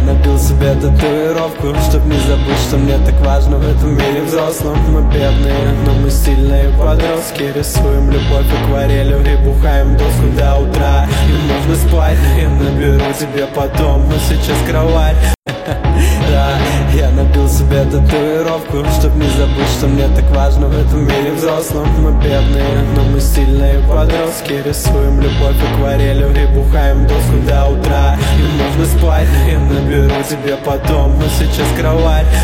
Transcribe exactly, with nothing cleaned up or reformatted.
набил себе татуировку, чтоб не забыть, что мне так важно в этом мире взрослом. Мы бедные, но мы сильные подростки. Рисуем любовь акварелью и бухаем доску до утра. И можно спать, я наберу тебе потом, но сейчас кровать. Да, я набил себе татуировку, чтоб не забыть, что мне так важно в этом мире взрослом. Мы бедные, но мы сильные подростки. Рисуем любовь акварелью и бухаем доску до утра. И можно спать, я наберу тебе потом, но сейчас кровать.